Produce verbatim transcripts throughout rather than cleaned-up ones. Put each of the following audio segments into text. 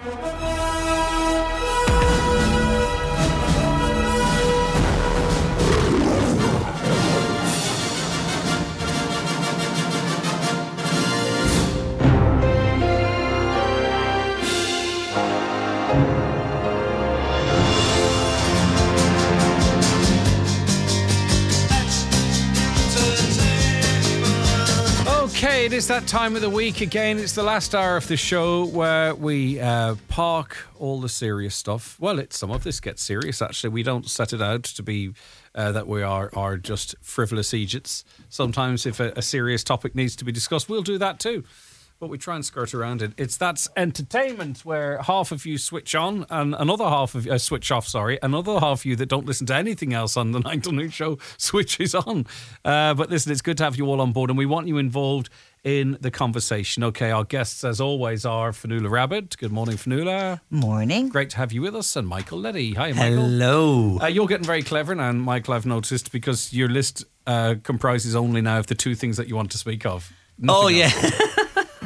Okay, it is that time of the week again. It's the last hour of the show where we uh, park all the serious stuff. Well, it's, some of this gets serious, actually. We don't set it out to be uh, that we are, are just frivolous Egypts. Sometimes if a, a serious topic needs to be discussed, we'll do that too. But we try and skirt around it. It's that's entertainment where half of you switch on and another half of you uh, switch off. Sorry, another half of you that don't listen to anything else on the Nine Till Noon show switches on. Uh, but listen, it's good to have you all on board, and we want you involved in the conversation. Okay, our guests, as always, are Fionnuala Rabbit. Good morning, Fionnuala. Morning. Great to have you with us, and Michael Leddy. Hi, Michael. Hello. Uh, you're getting very clever now, Michael. I've noticed because your list uh, comprises only now of the two things that you want to speak of. Nothing Oh else. yeah.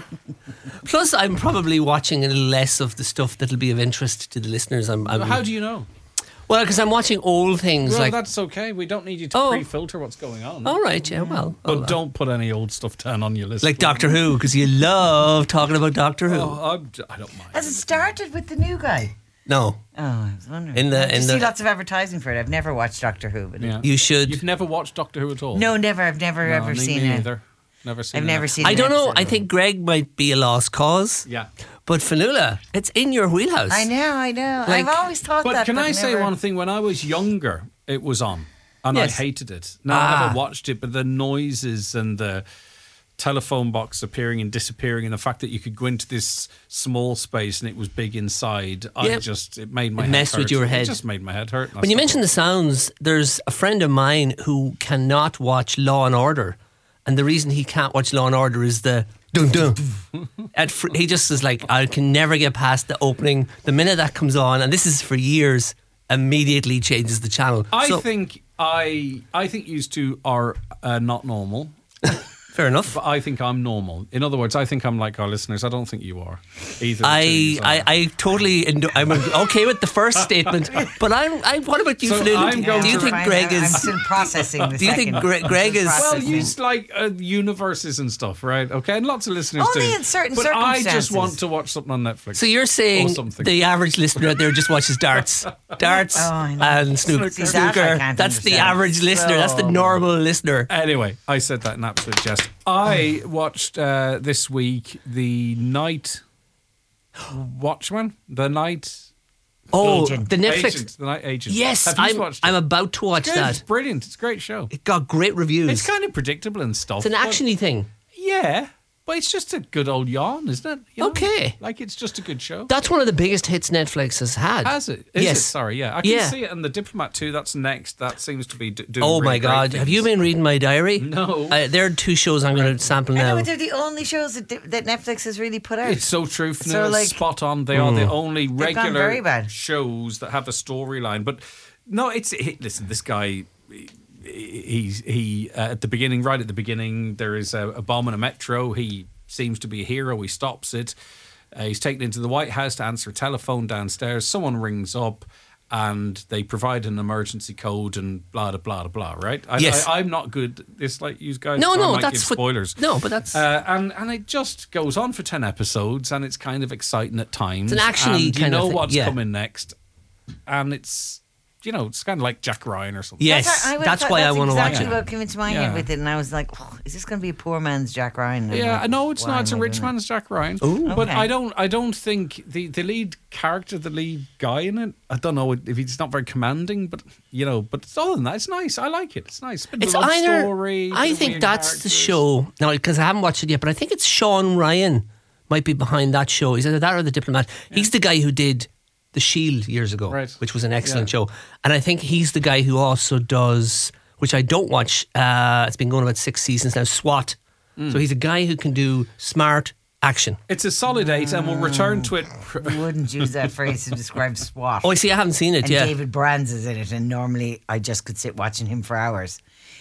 Plus, I'm probably watching a little less of the stuff that'll be of interest to the listeners. I'm, I'm How do you know? Well, because I'm watching old things. Well, like that's okay. We don't need you to Oh. pre-filter what's going on. all right, yeah, well, But oh, don't put any old stuff down on your list. like Doctor Who, because you love talking about Doctor Who. Oh, I'm, I don't mind. Has it started with the new guy? No, Oh, I was wondering. In the- I just in see the- lots of advertising for it. I've never watched Doctor Who. But Yeah. you should. You've never watched Doctor Who at all? No, never. I've never No, ever me, seen me it. either. Never seen I've it. never seen I an don't know. episode I of think Greg might be a lost cause. Yeah. But Fionnuala, it's in your wheelhouse. I know, I know. Like- I've always thought But that. can but I say never- one thing? When I was younger, it was on. And Yes. I hated it. Now, I Ah. never watched it, but the noises and the telephone box appearing and disappearing and the fact that you could go into this small space and it was big inside, I Yeah. just, it made my It head messed hurt. with your It head. just made my head hurt. When you mention the sounds, there's a friend of mine who cannot watch Law and Order, and the reason he can't watch Law and Order is the dun dun. At fr- he just is like, I can never get past the opening. The minute that comes on, and this is for years, immediately changes the channel. I So, think I I think you two are uh, not normal, fair enough. but I think I'm normal. In other words, I think I'm like our listeners. I don't think you are either. the two I, yous I, are. I totally endo- I'm okay with the first statement, but I'm I what about you, So Fionnuala? I'm Do going you to- think Fine, Greg I- I'm is still processing the Do you think second. Gre- Greg is- Well, Processing. use like uh, universes and stuff, right? Okay, and lots of listeners Only do. in certain but I just circumstances. want to watch something on Netflix. So you're Or saying something. the average listener out there just watches darts, darts, Oh, I know. and snooker. See, that I snooker. can't That's the understand. average listener. That's the So- normal listener. Anyway, I said that in absolute jest. I watched uh, this week the Night Watchman, the Night Oh, Agent. the Netflix. Agent, the Night Agent. Yes, Have you I'm. watched it? I'm about to watch Good, It's that. brilliant. It's a great show. It got great reviews. It's kind of predictable and stuff. It's an but- actiony thing. Yeah, but it's just a good old yarn, isn't it? You know? Okay. Like it's just a good show. That's one of the biggest hits Netflix has had. Has it? Is yes. it? Sorry, yeah. I can Yeah. see it. And The Diplomat too, that's next. That seems to be d- doing Oh really my great God! Have you things. been reading my diary? No. Uh, there are two shows I'm going to sample I know, now. but they're the only shows that, that Netflix has really put out. It's so true. So, So, like- spot on. They are the only gone regular very bad. shows that have a storyline. But no, it's he, listen. This guy, he, he's he uh, at the beginning, right at the beginning, there is a, a bomb in a metro. He seems to be a hero. He stops it. Uh, he's taken into the White House to answer a telephone downstairs. Someone rings up. And they provide an emergency code and blah, blah, blah, blah, right? I, Yes. I, I'm not good at this, like you guys. No, so I no, might that's give what- spoilers. no, but that's- Uh, and and it just goes on for ten episodes, and it's kind of exciting at times. It's an actiony and you kind of know thing, what's yeah. coming next, and it's you know it's kind of like Jack Ryan or something. Yes, That's, I would- that's why I that's want to watch exactly it. what came into my Yeah. head with it, and I was like, oh, "Is this going to be a poor man's Jack Ryan?" And I'm Yeah, like, I know it's why not. It's a am I rich doing man's Jack Ryan. Ooh. But Okay. I don't. I don't think the, the lead character, the lead guy in it. I don't know if he's not very commanding, but you know. But other than that, it's nice. I like it. It's nice. Bit of It's a love either. story. bit I of think weird that's the characters. show now because I haven't watched it yet, but I think it's Sean Ryan might be behind that show. He's either that or The Diplomat. He's the guy who did The Shield years ago, Right. which was an excellent Yeah. show, and I think he's the guy who also does, which I don't watch. Uh, it's been going about six seasons now. SWAT. Mm. So he's a guy who can do smart action. It's a solid eight, and we'll return to it. You wouldn't use that phrase to describe SWAT. Oh, I see. I haven't seen it and yet. David Brands is in it, and normally I just could sit watching him for hours.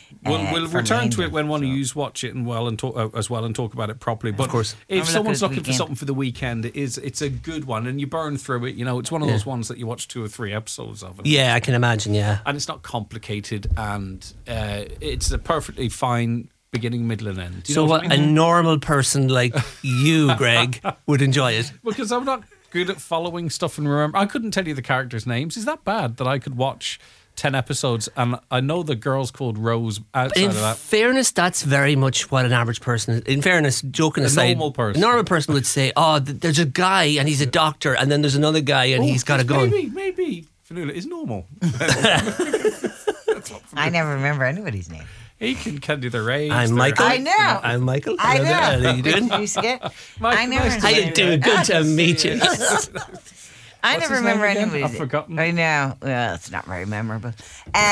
We'll, uh, we'll for return to Mainland, it when one so. of you watch it and well and talk uh, as well and talk about it properly. But of course. if I'm someone's looking looking at the for weekend. something for the weekend, it is it's a good one, and you burn through it. You know, it's one of those ones that you watch two or three episodes of. And Yeah, I can imagine. Yeah. and it's not complicated, and uh, it's a perfectly fine beginning, middle, and end. Do you So know what what I a mean? normal person like you, Greg, would enjoy it. Because I'm not good at following stuff and remember. I couldn't tell you the characters' names. Is that bad that I could watch ten episodes and I know the girl's called Rose outside In of that? fairness, that's very much what an average person is. In fairness, joking A aside, normal person. a normal person would say, "Oh, th- there's a guy and he's a doctor, and then there's another guy and Oh, he's got a gun." Maybe, maybe Fanula is normal. I never remember anybody's name. He can, can do the range. I'm the- Michael. I know. I'm Michael. I Hello there. know. How you doing? You forget? Mike, I never. nice to How you meet doing? Good to meet you. I What's never his name remember again? anybody's I've name. forgotten. I know. Well, it's not very memorable. Um,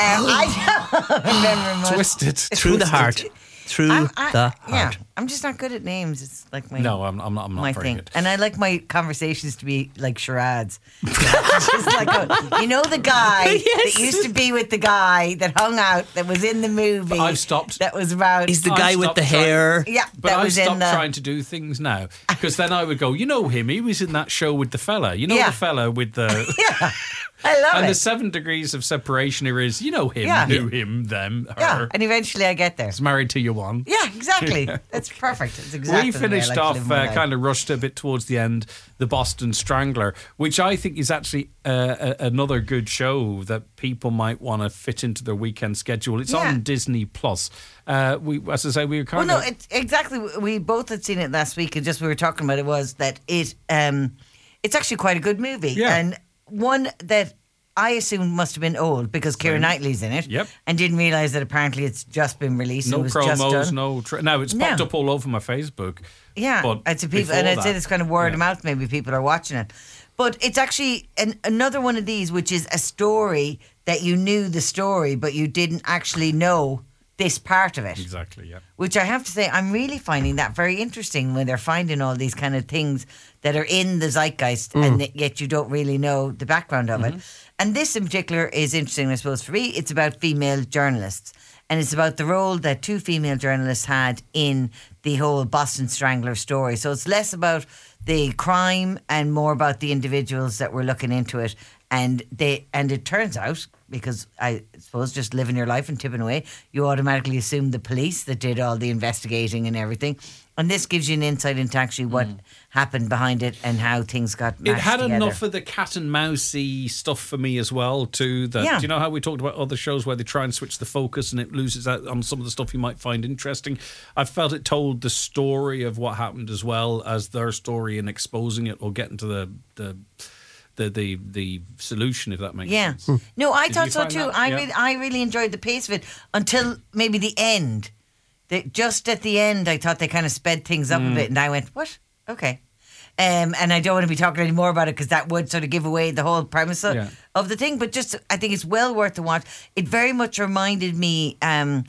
I don't remember much. Twisted. Through the heart. Through I'm, I, the yeah, heart. I'm just not good at names. It's like my No, I'm, I'm not. I'm not my very thing. good. And I like my conversations to be like charades. Just like a- you know the guy Yes. that used to be with the guy that hung out that was in the movie. I've stopped. That was about. He's the I've guy with stopped the trying- hair. yeah, But that I've was in stopped the. trying to do things now because then I would go, you know him, he was in that show with the fella. You know Yeah. the fella with the. Yeah, I love And it. the seven degrees of separation here is, you know him, Yeah. who, him, them, her. yeah, and eventually I get there. Is married to you one. Yeah, exactly. That's perfect. It's exactly. We finished the way I like to off, live my uh, life. kind of rushed a bit towards the end, The Boston Strangler, which I think is actually uh, a, another good show that people might want to fit into their weekend schedule. It's Yeah. on Disney Plus. Uh, we, as I say, we were Well, kind no, of. it's exactly. We both had seen it last week, and just we were talking about it was that it. Um, it's actually quite a good movie, Yeah. and one that I assumed must have been old because Keira Knightley's in it. Yep. And didn't realise that apparently it's just been released. no and was just promos, done. no. Tra- now, it's No. popped up all over my Facebook. Yeah, But it's a people, before and I'd that- say it's kind of word yeah. of mouth. Maybe people are watching it, but it's actually an, another one of these, which is a story that you knew the story, but you didn't actually know this part of it. Exactly, yeah. Which I have to say, I'm really finding that very interesting when they're finding all these kind of things that are in the zeitgeist, and that yet you don't really know the background of it. And this in particular is interesting, I suppose, for me. It's about female journalists, and it's about the role that two female journalists had in the whole Boston Strangler story. So it's less about the crime and more about the individuals that were looking into it. And they and it turns out, because I suppose just living your life and tipping away, you automatically assume the police that did all the investigating and everything. And this gives you an insight into actually what happened behind it and how things got It mashed had together. enough of the cat and mousey stuff for me as well, too. That, Yeah. do you know how we talked about other shows where they try and switch the focus and it loses out on some of the stuff you might find interesting? I felt it told the story of what happened as well as their story and exposing it or getting to the the the the, the solution, if that makes Yeah. sense. No, I Did thought you so find too. that? I Yeah. really, I really enjoyed the pace of it until maybe the end. The, just at the end, I thought they kind of sped things up Mm. a bit, and I went, "What? Okay." Um, and I don't want to be talking any more about it because that would sort of give away the whole premise of, Yeah. of the thing. But just, I think it's well worth the watch. It very much reminded me um,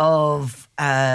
of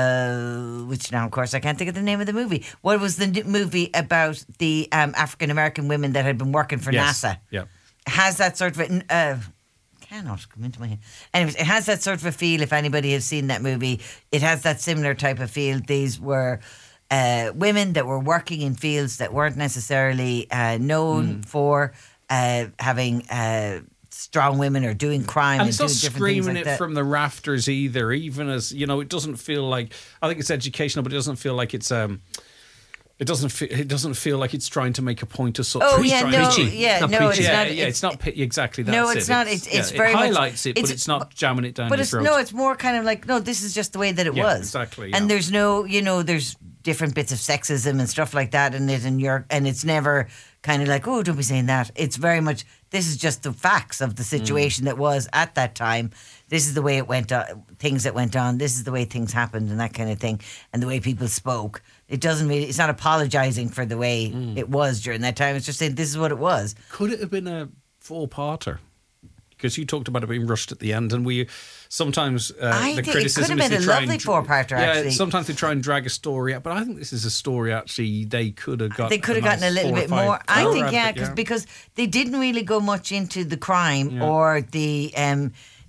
uh, which now, of course, I can't think of the name of the movie. What was the n- movie about the um, African American women that had been working for Yes. NASA? Yeah. Has that sort of a, uh, cannot come into my head. Anyways, it has that sort of a feel. If anybody has seen that movie, it has that similar type of feel. These were uh, women that were working in fields that weren't necessarily uh, known for uh, having uh, strong women or doing crime And and, it's doing not different screaming things like it that. from the rafters either, even as, you know, it doesn't feel like, I think it's educational, but it doesn't feel like it's, um, it doesn't feel, it doesn't feel like it's trying to make a point of something. Oh It's yeah, trying no, to- preachy. yeah, Not no, preachy. it's yeah, not. yeah, it's not pi- exactly that's no, it. it's not. It's it's yeah, very it much highlights it, but it's not jamming it down But your it's throat. no, it's more kind of like no. This is just the way that it Yeah, was. exactly, And yeah. there's no, you know, there's different bits of sexism and stuff like that in it, and you're, and it's never kind of like, oh, don't be saying that. It's very much this is just the facts of the situation that was at that time. This is the way it went on, things that went on. This is the way things happened, and that kind of thing, and the way people spoke. It doesn't really. It's not apologizing for the way it was during that time. It's just saying this is what it was. Could it have been a four-parter? Because you talked about it being rushed at the end, and we sometimes uh, I the think it criticism could have is been they a try lovely and, four-parter, Yeah, actually. sometimes they try and drag a story out, but I think this is a story actually they could have got. They could have nice gotten a little four or bit five more. I hour think, out yeah, of it, cause, because they didn't really go much into the crime Yeah. or the um,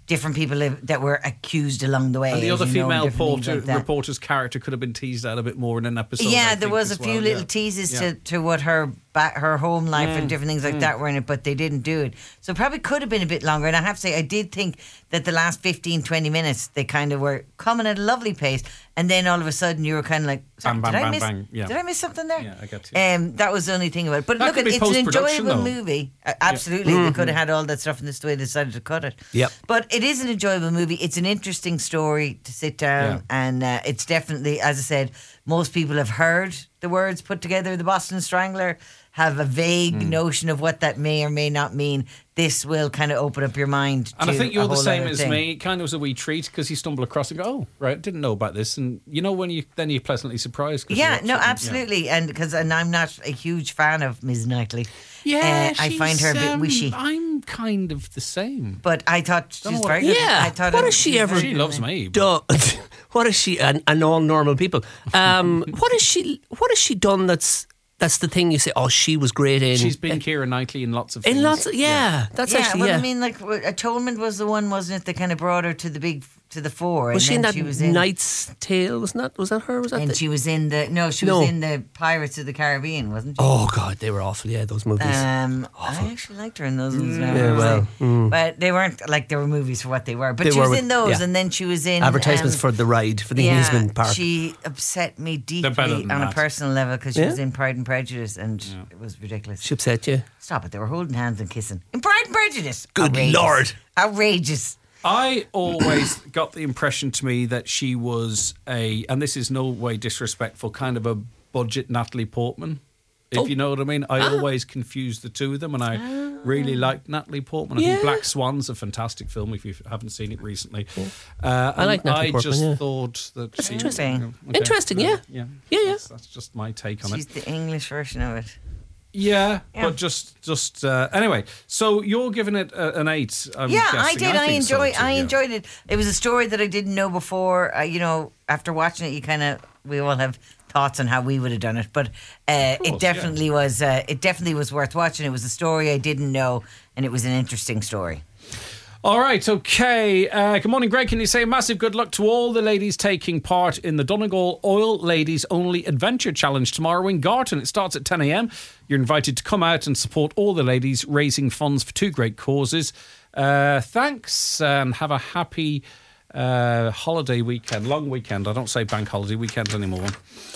different people have, that were accused along the way. And the as other you know, female different things porter, like that. reporter's character could have been teased out a bit more in an episode. Yeah, I there think, was a as few well, little yeah. teases Yeah. to, to what her back, her home life Mm, and different things like that were in it, but they didn't do it. So probably could have been a bit longer. And I have to say, I did think that the last fifteen, twenty minutes, they kind of were coming at a lovely pace. And then all of a sudden you were kind of like, sorry, Bang, bang, did, I bang, miss, bang. Yeah. did I miss something there? Yeah, I get you. Um, that was the only thing about it. But That look, could it, be it's an post-production, enjoyable though. movie. Uh, absolutely. They could have had all that stuff in this way they decided to cut it. Yep. But it is an enjoyable movie. It's an interesting story to sit down. Yeah. And uh, it's definitely, as I said, most people have heard the words put together, the Boston Strangler, have a vague Hmm. notion of what that may or may not mean. This will kind of open up your mind. And to I think a you're the whole same other as thing. me. It kind of was a wee treat because you stumble across and go, oh, right, didn't know about this. And you know when you then you're pleasantly surprised. 'cause you Yeah, watch no, it and- yeah. absolutely, and because and I'm not a huge fan of Miz Knightley. Yeah, Uh, I find her a she's, bit um, wishy. I'm kind of the same. But I thought she's know what- very good. Yeah, I thought what it- has she she's ever- very She good. loves me. but- Duh. What is she? And, and all normal people. Um, what has she? What has she done? That's that's the thing you say. Oh, she was great in. She's been Keira Knightley in lots of in things. lots. Of, yeah, that's Yeah, actually well, yeah. I mean, like Atonement was the one, wasn't it, that kind of brought her to the big to the fore? was and she in then that she was in, Knight's Tale? Wasn't that? Was that her? Was that? And The, she was in the no, she No. was in the Pirates of the Caribbean, wasn't she? oh God, they were awful. Yeah, those movies. Um, I actually liked her in those ones. now, Yeah, well, honestly. but they weren't like they were movies for what they were. But They she were was with- in those, yeah. and then she was in Advertisements um, for the ride for the yeah, amusement park. She upset me better deeply than on a that. personal level because she Yeah? was in Pride and Prejudice, and it was ridiculous. She upset you. Stop it! They were holding hands and kissing in Pride and Prejudice. Good Outrageous. Lord. Outrageous. I always got the impression to me that she was a, and this is no way disrespectful, kind of a budget Natalie Portman. If Oh. you know what I mean. I Ah. always confused the two of them, and I really liked Natalie Portman. I think Yeah. Black Swan's a fantastic film if you haven't seen it recently. Uh, I like and Natalie I Portman, just yeah. thought that That's she, interesting. Okay. Interesting, yeah. yeah, Yeah, yeah. That's, that's just my take on She's it. the English version of it. Yeah, Yeah. but just, just uh, anyway. So you're giving it a, an eight. I'm yeah, I guessing. did. I, think so enjoy. too, I yeah. enjoyed it. It was a story that I didn't know before. Uh, you know, after watching it, you kind of we all have thoughts on how we would have done it, but uh, course, it definitely was. Uh, it definitely was worth watching. It was a story I didn't know, and it was an interesting story. All right, okay. Uh, good morning, Greg. Can you say massive good luck to all the ladies taking part in the Donegal Oil Ladies Only Adventure Challenge tomorrow in Garton? It starts at ten a.m. You're invited to come out and support all the ladies, raising funds for two great causes. Uh, thanks, and have a happy uh, holiday weekend, long weekend. I don't say bank holiday weekend anymore.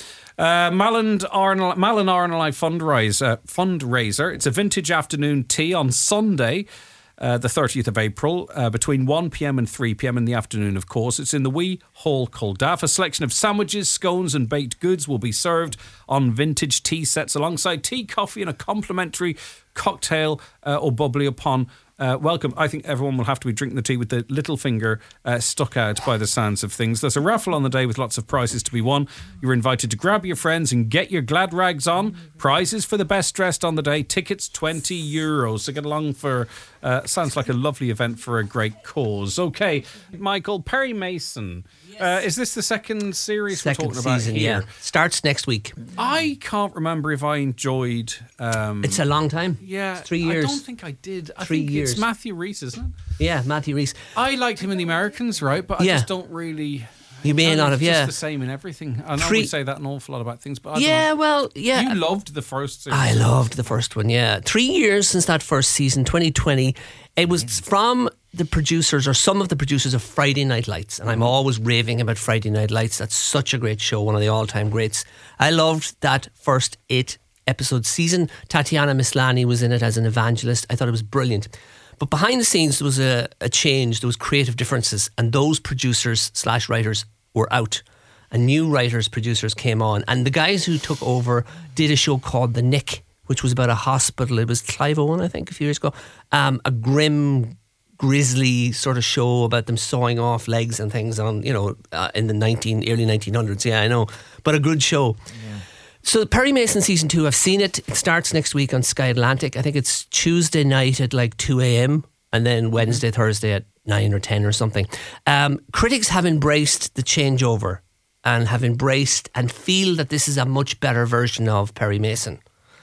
Uh, Malin Arnold, Malin Arnold fundraiser, fundraiser. It's a vintage afternoon tea on Sunday, uh, the thirtieth of April, uh, between one p.m. and three p.m. in the afternoon, of course. It's in the wee hall called Daff. A selection of sandwiches, scones and baked goods will be served on vintage tea sets alongside tea, coffee and a complimentary cocktail uh, or bubbly upon Uh, welcome. I think everyone will have to be drinking the tea with the little finger uh, stuck out by the sounds of things. There's a raffle on the day with lots of prizes to be won. You're invited to grab your friends and get your glad rags on. Prizes for the best dressed on the day. Tickets twenty euros. So get along for, uh, sounds like a lovely event for a great cause. Okay, Michael, Perry Mason. Uh, is this the second series Second we're talking season, about here? yeah. Starts next week. I can't remember if I enjoyed... Um, It's a long time. yeah, It's three years. I don't think I did. I Three think years. it's Matthew Reese, isn't it? Yeah, Matthew Reese. I liked him in The Americans, right? But I Yeah. just don't really... You may I not know have, it's yeah. just the same in everything. I know Three- we say that an awful lot about things, but I Yeah, don't well, yeah. know. You loved the first series. I loved the first one, yeah. Three years since that first season, twenty twenty. It was from the producers or some of the producers of Friday Night Lights. And I'm always raving about Friday Night Lights. That's such a great show, one of the all-time greats. I loved that first eight episode season. Tatiana Maslany was in it as an evangelist. I thought it was brilliant. But behind the scenes, there was a, a change. There was creative differences. And those producers slash writers were out. And new writers, producers came on. And the guys who took over did a show called The Nick, which was about a hospital. It was Clive Owen, I think, a few years ago. Um, a grim, grisly sort of show about them sawing off legs and things on, you know, uh, in the nineteen early nineteen hundreds. Yeah, I know. But a good show. Yeah. So Perry Mason season two, I've seen it. It starts next week on Sky Atlantic. I think it's Tuesday night at like two a.m. and then Wednesday, Thursday at nine or ten or something. Um, critics have embraced the changeover and have embraced and feel that this is a much better version of Perry Mason.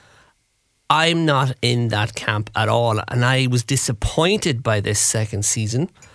I'm not in that camp at all, and I was disappointed by this second season.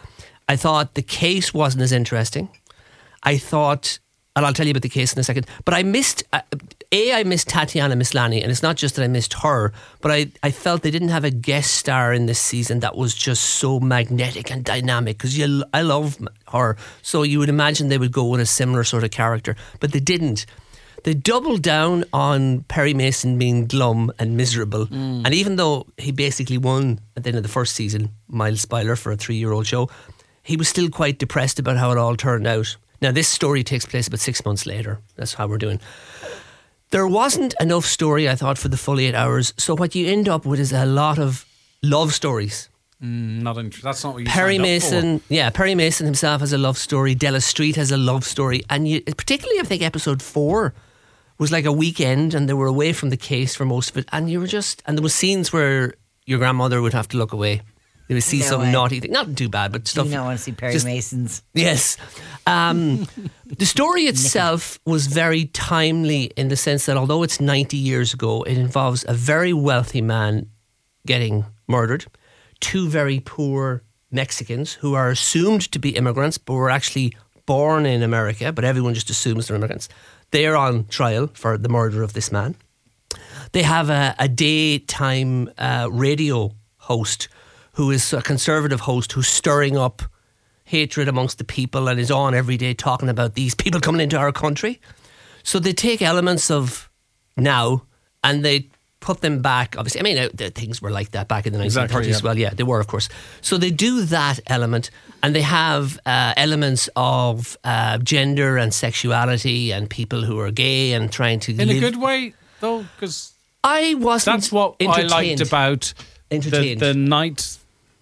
I thought the case wasn't as interesting. I thought, and I'll tell you about the case in a second, but I missed, uh, A, I missed Tatiana Maslany, and it's not just that I missed her, but I, I felt they didn't have a guest star in this season that was just so magnetic and dynamic, because I love her, so you would imagine they would go with a similar sort of character, but they didn't. They doubled down on Perry Mason being glum and miserable, mm. and even though he basically won at the end of the first season, mild spoiler for a three-year-old show, he was still quite depressed about how it all turned out. Now, this story takes place about six months later. That's how we're doing. There wasn't enough story, I thought, for the full eight hours. So what you end up with is a lot of love stories. Mm, not interesting. That's not what you Perry signed Mason, up for. yeah, Perry Mason himself has a love story. Della Street has a love story, and you, particularly, I think episode four was like a weekend, and they were away from the case for most of it, and you were just, and there was scenes where your grandmother would have to look away. You would see no some way. naughty thing, not too bad, but stuff. You don't want to see Perry just, Masons. Yes. Um, the story itself was very timely in the sense that although it's ninety years ago, it involves a very wealthy man getting murdered, two very poor Mexicans who are assumed to be immigrants, but were actually born in America, but everyone just assumes they're immigrants. They are on trial for the murder of this man. They have a, a daytime uh, radio host who is a conservative host who's stirring up hatred amongst the people and is on every day talking about these people coming into our country. So they take elements of now and they put them back. Obviously, I mean, uh, the things were like that back in the nineteen thirties exactly, yeah. as well. Yeah, they were, of course. So they do that element, and they have uh, elements of uh, gender and sexuality and people who are gay and trying to In live. a good way, though, because I wasn't that's what I liked entertained. about the, Entertained. the night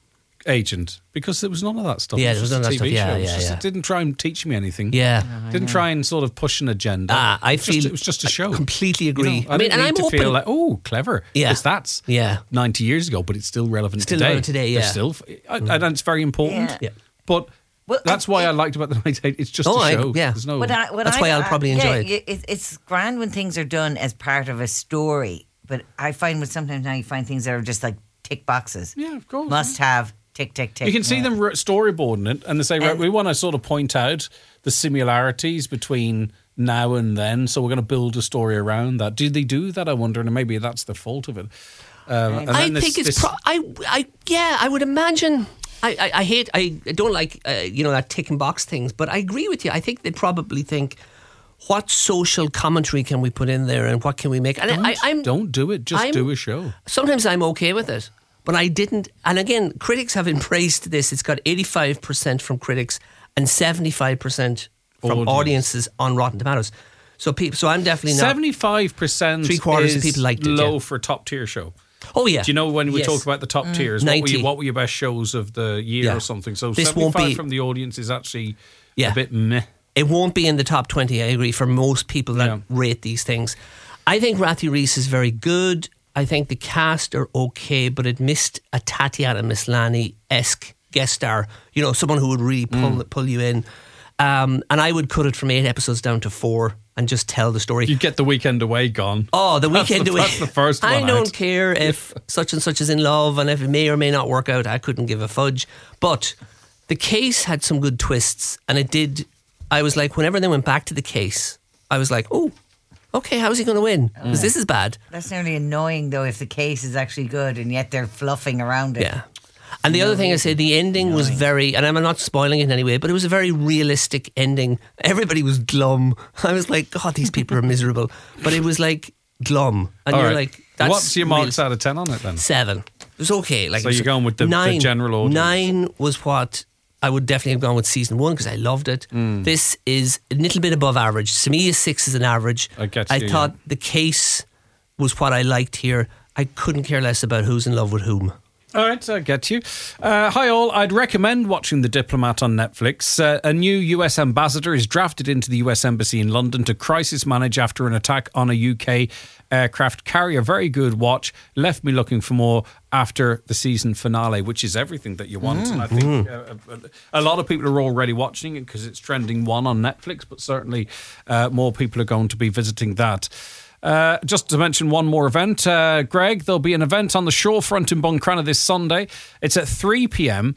agent, because there was none of that stuff. Yeah, It there was just none a of that T V stuff. Yeah, show. It was yeah, just- yeah. It didn't try and teach me anything. Yeah. Didn't try and sort of push an agenda. Ah, I It was just- feel it was just a show. completely You agree. know, I, I mean, didn't and need I'm to open. feel like, oh, clever. Yeah. Because that's Yeah. ninety years ago, but it's still relevant Still today. relevant today, They're yeah. Still, I, and it's very important. Yeah. Yeah. But Well, that's I- why I it- liked about the night agent. It's just Oh, a I- show. yeah. There's no. What I, what That's I, why I'll I- probably enjoy yeah, it. it. It's grand when things are done as part of a story, but I find with sometimes now you find things that are just like tick boxes. Yeah, of course. Must have tick tick tick. You can see Yeah. them r- storyboarding it, and they say, right, And- we want to sort of point out the similarities between now and then, so we're going to build a story around that. Do they do that? I wonder, and maybe that's the fault of it. Um, and I then this- think it's. this- Pro- I. I. Yeah. I would imagine. I. I, I hate. I, I don't like. Uh, you know that tick and box things. But I agree with you. I think they probably think, what social commentary can we put in there, and what can we make? And don't, I, I'm. don't do it. Just I'm- do a show. Sometimes I'm okay with it, but I didn't. And again, critics have embraced this. It's got eighty-five percent from critics and seventy-five percent from Audience. audiences on Rotten Tomatoes. So people. So I'm definitely not. Seventy-five percent. Three quarters is of people liked it, Low yeah. for a top tier show. Oh yeah. Do you know when we Yes. talk about the top tiers? What were, ninety. you, what were your best shows of the year Yeah. or something? So This won't seventy-five be- from the audience is actually Yeah. a bit meh. It won't be in the top twenty, I agree, for most people that Yeah. rate these things. I think Rathy Reese is very good. I think the cast are okay, but it missed a Tatiana Maslany-esque guest star. You know, someone who would really pull Mm. pull you in. Um, and I would cut it from eight episodes down to four and just tell the story. You get the weekend away gone. Oh, the That's weekend the- away. that's the first I one don't out. care if such and such is in love and if it may or may not work out. I couldn't give a fudge. But the case had some good twists, and it did. I was like, whenever they went back to the case, I was like, oh, okay, how's he going to win? Because this is bad. That's nearly annoying though if the case is actually good and yet they're fluffing around it. Yeah. And the other thing I say, the ending was very, and I'm not spoiling it in any way, but it was a very realistic ending. Everybody was glum. I was like, God, these people are miserable. But it was like glum. And All you're right. like, that's What's your marks real- out of ten on it then? Seven. It was okay. Like So it was you're going with the- the nine, general audience. Nine was what I would definitely have gone with season one because I loved it. Mm. This is a little bit above average. To me, a six is an average. I get I you, thought yeah. the case was what I liked here. I couldn't care less about who's in love with whom. All right, I get you. Uh, hi all, I'd recommend watching The Diplomat on Netflix. Uh, a new U S ambassador is drafted into the U S Embassy in London to crisis manage after an attack on a U K aircraft carrier. Very good watch. Left me looking for more after the season finale, which is everything that you want. And I think uh, a, a lot of people are already watching it because it's trending one on Netflix, but certainly uh, more people are going to be visiting that. Uh, just to mention one more event, uh, Greg, there'll be an event on the Shorefront in Buncrana this Sunday. It's at three p.m.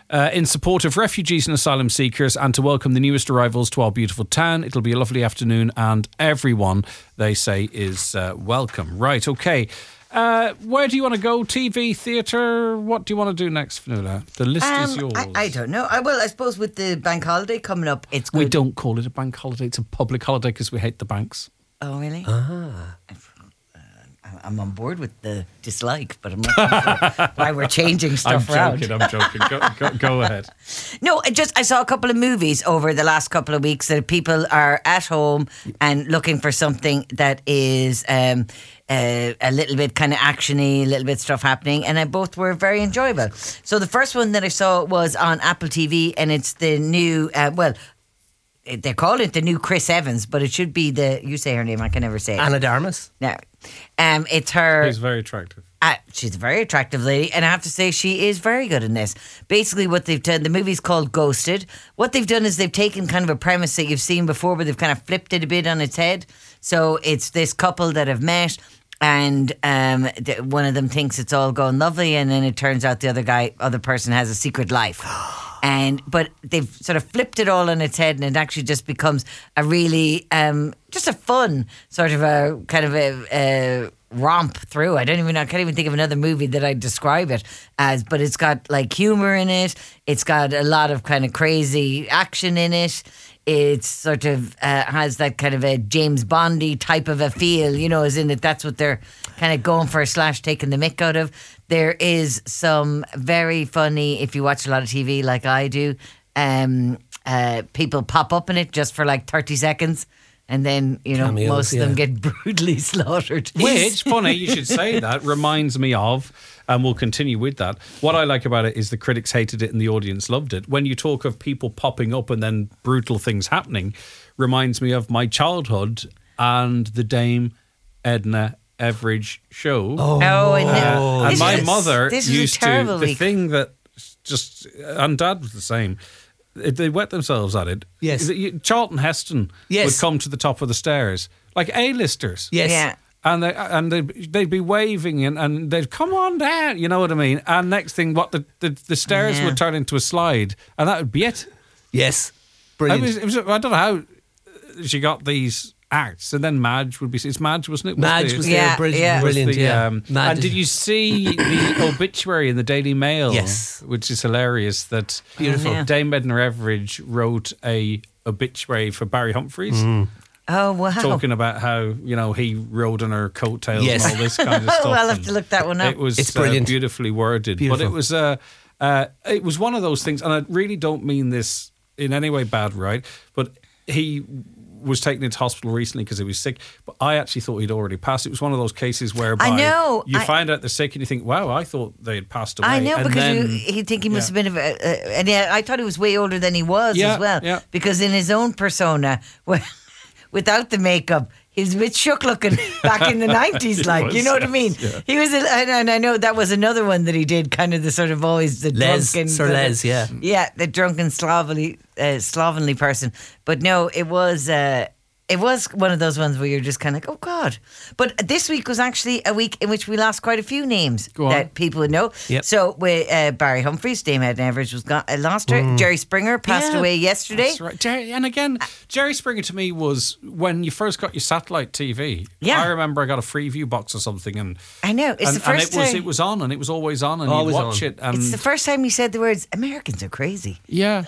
uh, in support of refugees and asylum seekers and to welcome the newest arrivals to our beautiful town. It'll be a lovely afternoon and everyone, they say, is uh, welcome. Right, okay. Uh, where do you want to go? T V, theatre? What do you want to do next, Fionnuala? The list Um, is yours. I, I don't know. I, well, I suppose with the bank holiday coming up, it's good. We don't call it a bank holiday. It's a public holiday because we hate the banks. Oh, really? Ah. I'm on board with the dislike, but I'm not sure why we're changing I'm stuff around. joking, I'm joking. Go, go, go ahead. No, I just I saw a couple of movies over the last couple of weeks that people are at home and looking for something that is um, uh, a little bit kind of actiony, a little bit stuff happening, and I both were very enjoyable. So the first one that I saw was on Apple T V, and it's the new uh, well. They call it the new Chris Evans, but it should be the, you say her name, I can never say it. Anna Darmus. No. Um, it's her. He's very attractive. Uh, she's a very attractive lady, and I have to say she is very good in this. Basically, what they've done, the movie's called Ghosted. What they've done is they've taken kind of a premise that you've seen before, but they've kind of flipped it a bit on its head. So it's this couple that have met, and um, th- one of them thinks it's all going lovely, and then it turns out the other guy, other person, has a secret life. And but they've sort of flipped it all on its head, and it actually just becomes a really um, just a fun sort of a kind of a, a romp through. I don't even I can't even think of another movie that I'd describe it as, but it's got like humor in it. It's got a lot of kind of crazy action in it. It's sort of uh, has that kind of a James Bondy type of a feel, you know, as in that that's what they're kind of going for slash taking the mick out of. There is some very funny, if you watch a lot of T V like I do, um, uh, people pop up in it just for like thirty seconds. And then, you know, Cameos, most of them yeah. get brutally slaughtered. Which, funny, you should say that, reminds me of, and we'll continue with that. What I like about it is the critics hated it and the audience loved it. When you talk of people popping up and then brutal things happening, reminds me of my childhood and the Dame Edna Everage show. Oh, and, Uh, and this my is- mother this is a used to, terrible the week. thing that just, and Dad was the same, It- they wet themselves at it. Yes. Is it you- Charlton Heston Yes. would come to the top of the stairs, like A-listers. Yes. Yeah. And they and they they'd be waving and, and they'd come on down, you know what I mean? And next thing, what the the, the stairs Yeah. would turn into a slide, and that would be it. Yes. I, Brilliant. mean, it was, I don't know how she got these acts, and then Madge would be. It's Madge, wasn't it? Madge the- was Yeah, there. Brilliant. yeah. was Brilliant. the, yeah. um, Madge and is- did you see the obituary in the Daily Mail? Yes. Which is hilarious. That Beautiful. Oh, yeah. Dame Edna Everage wrote a obituary for Barry Humphries, Oh, wow. talking about how, you know, he rode on her coattails Yes. and all this kind of stuff. Oh, I'll have and to look that one up. It was It's uh, brilliant. beautifully worded, but Beautiful. it was uh, uh, it was one of those things, and I really don't mean this in any way bad, right? But he was taken into hospital recently because he was sick, but I actually thought he'd already passed. It was one of those cases whereby I know, you I- find out they're sick and you think, wow, I thought they had passed away. I know, and because then, you, he'd think he must yeah. have been, a, uh, and yeah, I thought he was way older than he was Yeah, as well. yeah. Because in his own persona, well, without the makeup, he was a bit shook looking back in the nineties, like, was, you know what I mean? yes, He was, a, and, and I know that was another one that he did, kind of the sort of always the Les, drunken. Sir sort of- Les, yeah. Yeah, the drunken slovenly, uh, slovenly person. But no, it was. Uh, It was one of those ones where you're just kind of like, oh God. But this week was actually a week in which we lost quite a few names Go on. that people would know. Yep. So with uh, Barry Humphries, Dame Edna Everage was gone, uh, lost her. Jerry Springer passed Yeah, away yesterday. That's right. Jerry, and again, Jerry Springer to me was when you first got your satellite T V. Yeah. I remember I got a Freeview box or something, and I know. It's and, the first and it was time. it was on, and it was always on, and Always you watch on. it, and it's the first time he said the words, Americans are crazy. yeah.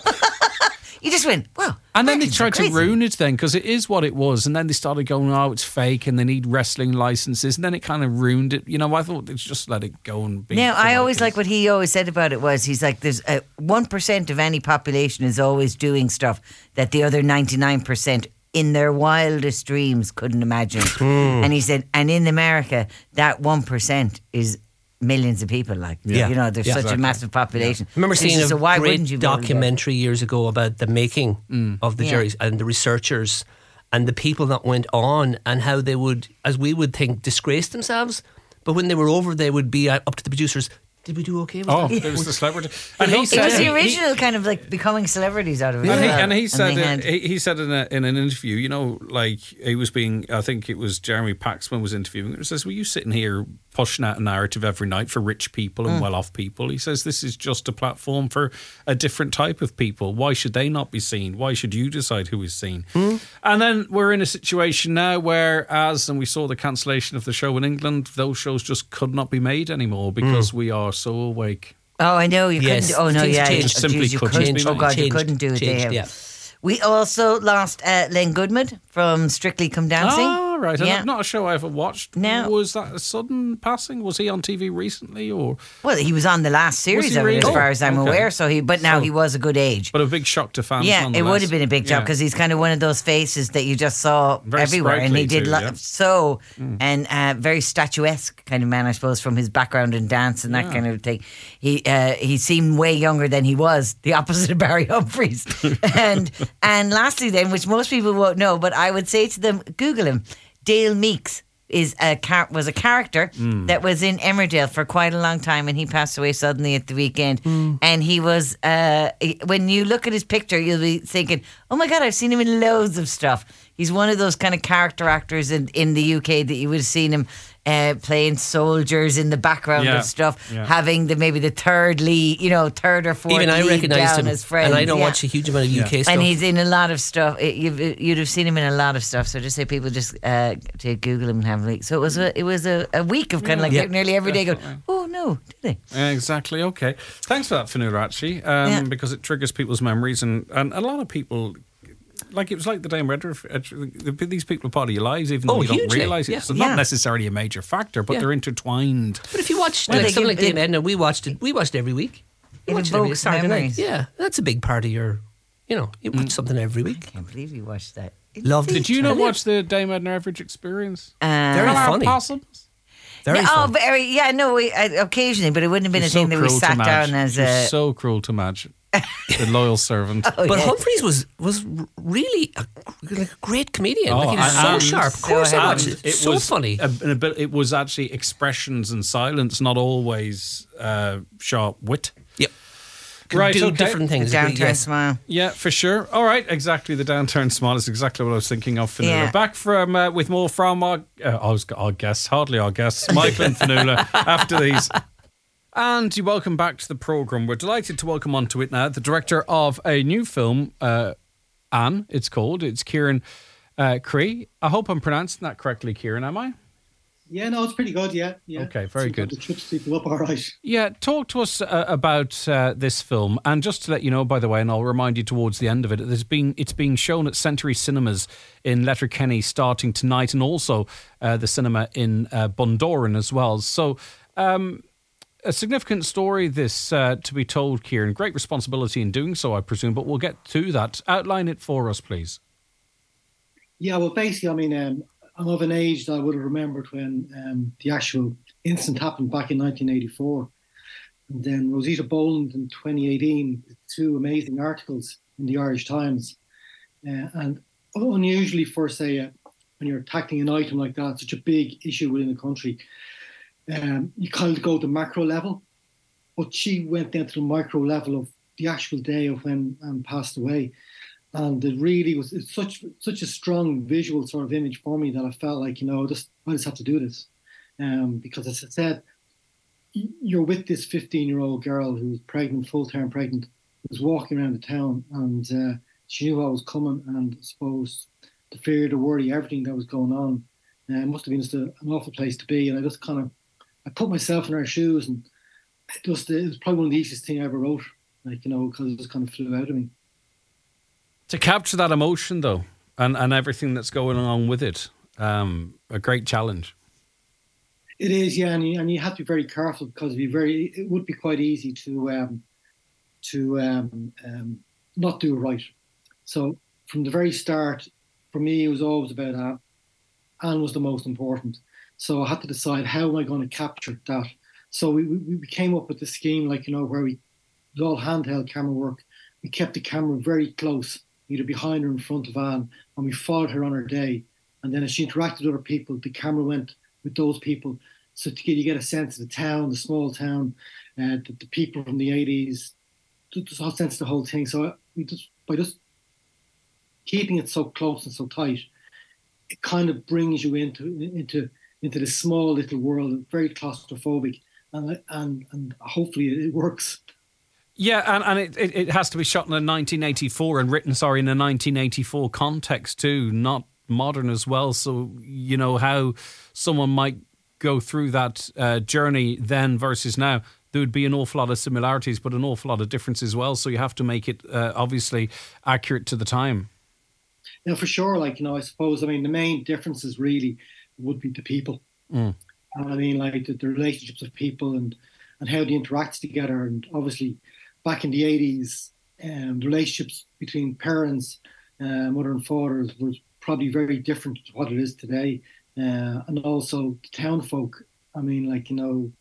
You just went, wow. And then they Americans tried are to crazy. ruin it then because it is what it was. And then they started going, oh, it's fake and they need wrestling licenses. And then it kind of ruined it. You know, I thought they'd just let it go and be. Now, for I what always it like is. what he always said about it was he's like, there's a one percent of any population is always doing stuff that the other ninety-nine percent in their wildest dreams couldn't imagine. And he said, and in America, that one percent is millions of people. Like, Yeah. you know, there's Yeah. such Exactly. a massive population. I remember He seeing says, a so why great wouldn't you build that? documentary years ago about the making of the Yeah. Jerry's and the researchers and the people that went on and how they would, as we would think, disgrace themselves. But when they were over, they would be uh, up to the producers. Did we do okay with Oh, that? it was the celebrity. And he It said, was the he- original kind of like becoming celebrities out of it. And as he, well. and he said, they uh, had- he, he said in, a, in an interview, you know, like he was being, I think it was Jeremy Paxman was interviewing him. He says, "Were you sitting here pushing out a narrative every night for rich people and well-off people. He says this is just a platform for a different type of people. Why should they not be seen? Why should you decide who is seen? Mm. And then we're in a situation now where, as, and we saw the cancellation of the show in England, those shows just could not be made anymore because mm. we are so awake. Oh, I know. You yes. couldn't. Oh, no, Things yeah. changed. Just simply you couldn't couldn't. be Oh, made. God, you Changed. couldn't do it Changed, there. yeah. We also lost uh, Len Goodman from Strictly Come Dancing. Oh, right. Yeah. And not a show I ever watched. No. Was that a sudden passing? Was he on T V recently? Or Well, he was on the last series he of it, as really? far as I'm Oh, okay. aware. So he, But now So- he was a good age. But a big shock to fans. Yeah, it would nonetheless. have been a big job Yeah. because he's kind of one of those faces that you just saw Very everywhere, and he sprightly did too, lo- yeah. so and uh, very statuesque kind of man, I suppose, from his background in dance and that Yeah. kind of thing. He uh, he seemed way younger than he was, the opposite of Barry Humphries. and and lastly, then, which most people won't know, but I would say to them, Google him. Dale Meeks is a char- was a character Mm. that was in Emmerdale for quite a long time, and he passed away suddenly at the weekend. Mm. And he was, uh, he- when you look at his picture, you'll be thinking, "Oh my God, I've seen him in loads of stuff." He's one of those kind of character actors in, in the U K that you would have seen him uh, playing soldiers in the background Yeah, of stuff, yeah. having the maybe the third lead, you know, third or fourth. Even I lead recognised down him, as friends. and I don't yeah. watch a huge amount of U K Yeah. stuff. And he's in a lot of stuff. It, you've, you'd have seen him in a lot of stuff. So just say people just uh, to Google him and have a look. So it was a it was a, a week of kind of like Yeah. nearly every day going, Definitely. oh no, did they? Yeah, exactly. Okay. Thanks for that, Fanula, actually, um, Yeah. because it triggers people's memories, and, and a lot of people. Like, it was like the Dame Redruth. These people are part of your lives, even though Oh, you don't hugely, realise it. yeah. So Yeah. not necessarily a major factor, but Yeah. they're intertwined. But if you watch Well, like, they something give- like Dame they- Edna, we watched it. We watched it every week. It You watch it every evokes Saturday memories. night. Yeah, that's a big part of your. You know, you watch something every I week. can't believe you watched that. Loved it. Did you not Yeah. watch the Dame Edna Everage Experience? Uh, Very Hello, funny. Possums? Very no, fun. Oh, very, yeah, no, we, uh, occasionally, but it wouldn't have been She's a thing so that we cruel to sat Madge. down as She's a. so cruel to Madge, the loyal servant. Oh, But yeah. Humphreys was was r- really a, like a great comedian. Oh, like he was so and- sharp. Of course, So I happy. watched it. It so was funny. A, a bit, it was actually expressions and silence, not always uh, sharp wit. Yep. Could Right, do okay. different The things. downturn yes. smile. Yeah, for sure. All right, exactly. The downturn smile is exactly what I was thinking of. Fanula. Yeah. Back from uh, with more from our, uh, I was our guests, hardly our guests, Michael and Fanula. After these. And you welcome back to the programme. We're delighted to welcome onto it now the director of a new film, uh, Anne, it's called. It's Kieran uh, Cree. I hope I'm pronouncing that correctly, Kieran, am I? Yeah, no, it's pretty good. Yeah, yeah. Okay, very Seems like good. It trips people up all right. Yeah, talk to us uh, about uh, this film, and just to let you know, by the way, and I'll remind you towards the end of it, there's been it's being shown at Century Cinemas in Letterkenny starting tonight, and also uh, the cinema in uh, Bundoran as well. So, um, a significant story this uh, to be told, Kieran. Great responsibility in doing so, I presume, but we'll get to that. Outline it for us, please. Yeah, well, basically, I mean, um, I'm of an age that I would have remembered when um, the actual incident happened back in nineteen eighty-four. And then Rosita Boland in twenty eighteen, two amazing articles in the Irish Times. Uh, and unusually for, say, uh, when you're tackling an item like that, such a big issue within the country, um, you kind of go to macro level. But she went down to the micro level of the actual day of when Anne passed away. And it really was it's such such a strong visual sort of image for me that I felt like, you know, just I just have to do this. Um, because as I said, you're with this fifteen-year-old girl who's pregnant, full-term pregnant, who's walking around the town, and uh, she knew what was coming, and I suppose the fear, the worry, everything that was going on, uh, it must have been just a, an awful place to be. And I just kind of, I put myself in her shoes, and it, just, it was probably one of the easiest things I ever wrote, like, you know, because it just kind of flew out of me. To capture that emotion, though, and, and everything that's going along with it, um, a great challenge. It is, yeah, and you, and you have to be very careful because it'd be very, it would be quite easy to um, to um, um, not do it right. So from the very start, for me, it was always about Anne. Anne was the most important. So I had to decide, how am I going to capture that? So we, we, we came up with the scheme, like, you know, where we, it was all handheld camera work. We kept the camera very close, either behind or in front of Anne, and we followed her on her day. And then as she interacted with other people, the camera went with those people. So to get, you get a sense of the town, the small town, uh, the, the people from the eighties, just a sense of the whole thing. So we just by just keeping it so close and so tight, it kind of brings you into into into this small little world, very claustrophobic, and and and hopefully it works. Yeah, and, and it, it, it has to be shot in a nineteen eighty-four and written, sorry, in a nineteen eighty-four context too, not modern as well. So, you know, how someone might go through that uh, journey then versus now, there would be an awful lot of similarities, but an awful lot of differences as well. So you have to make it uh, obviously accurate to the time. Yeah, for sure. Like, you know, I suppose, I mean, the main differences really would be the people. Mm. I mean, like the, the relationships of people and, and how they interact together. And obviously, back in the eighties, um, the relationships between parents, uh, mother and fathers, was probably very different to what it is today. Uh, and also the town folk. I mean, like, you know,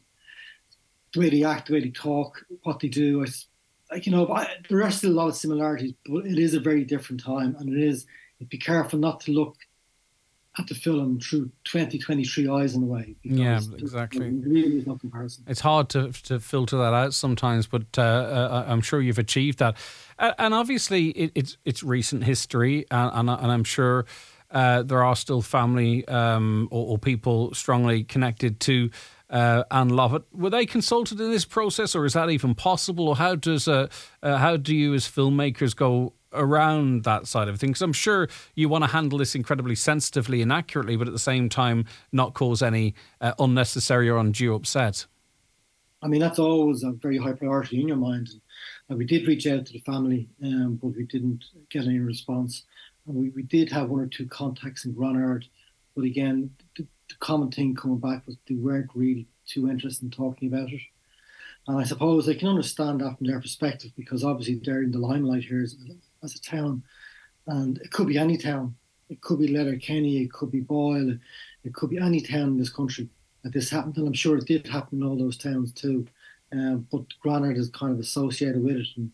the way they act, the way they talk, what they do. I, like, you know, I, there are still a lot of similarities, but it is a very different time. And it is, be careful not to look at the film through twenty twenty-three eyes in a way. Yeah, exactly. There really is no comparison. It's hard to to filter that out sometimes, but uh, uh, I'm sure you've achieved that. Uh, and obviously, it, it's it's recent history, and, and, and I'm sure uh, there are still family um, or, or people strongly connected to uh, Anne Lovett. Were they consulted in this process, or is that even possible? Or how does uh, uh, how do you as filmmakers go around that side of things? I'm sure you want to handle this incredibly sensitively and accurately, but at the same time not cause any uh, unnecessary or undue upset. I mean, that's always a very high priority in your mind. And we did reach out to the family, um, but we didn't get any response. And we, we did have one or two contacts in Granard, but again, the, the common thing coming back was they weren't really too interested in talking about it. And I suppose I can understand that from their perspective, because obviously they're in the limelight here as, as a town, and it could be any town. It could be Letterkenny, it could be Boyle, it could be any town in this country that this happened, and I'm sure it did happen in all those towns too. Um, but Granard is kind of associated with it, and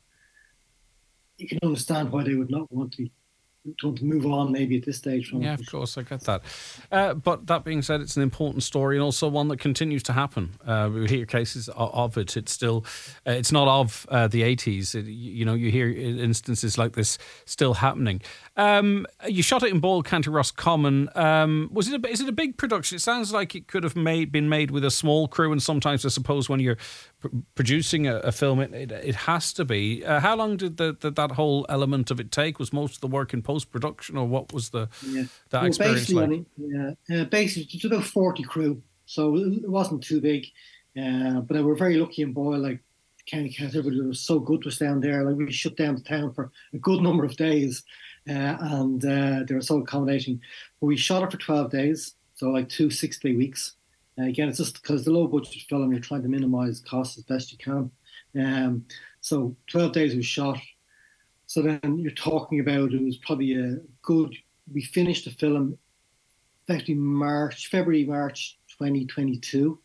you can understand why they would not want to be to want to move on maybe at this stage from yeah it. Of course, I get that, uh, but that being said, it's an important story and also one that continues to happen. Uh, we hear cases of it. It's still uh, it's not of uh, the eighties. It, you know, you hear instances like this still happening. Um, you shot it in Boyle, County Roscommon. Um, was it a, is it a big production? It sounds like it could have made been made with a small crew, and sometimes I suppose when you're pr- producing a, a film it, it, it has to be. Uh, how long did the, the, that whole element of it take? Was most of the work in post-production, or what was the yeah. that well, experience basically, like? I mean, yeah, uh, basically it's about forty crew, so it wasn't too big. Uh, but we were very lucky in Boyle, like County Council, everybody was so good to us down there. Like we shut down the town for a good number of days, uh, and uh, they were so accommodating. But we shot it for twelve days, so like two six-day weeks. Uh, again, it's just because the low-budget film, you're trying to minimise costs as best you can. Um, so twelve days we shot. So then you're talking about, it was probably a good, we finished the film effectively March, February, March twenty twenty-two.